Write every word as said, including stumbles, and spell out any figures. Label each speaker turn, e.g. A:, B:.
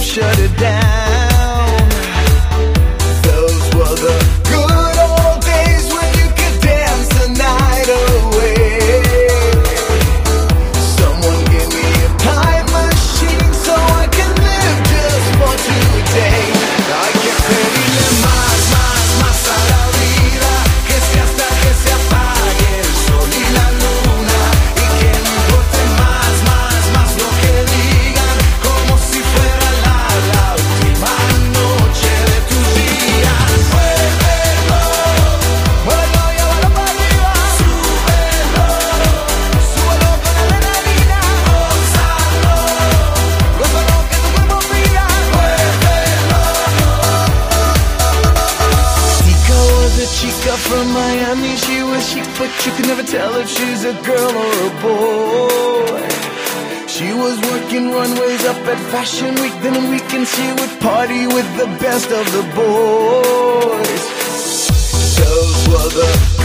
A: shut it down. Those were the good old days when you could dance the night away. Someone give me a time machine so I can live just for today. Hay que pedirle más, más, más a la vida, que sea hasta que se apague el sol y la luna, y que no importe más, más, más lo que digan, como si fuera la, la última noche de tus días. Muévelo, muévelo y llévalo para arriba. Súbelo, súbelo con adrenalina. Gózalo, gózalo que tu cuerpo pida. Muévelo. Tika was a chica from Miami. She was chic, but you could never tell if she's a girl or a boy. She was working runways up at Fashion Week. Then on weekends she would party with the best of the boys. Those were the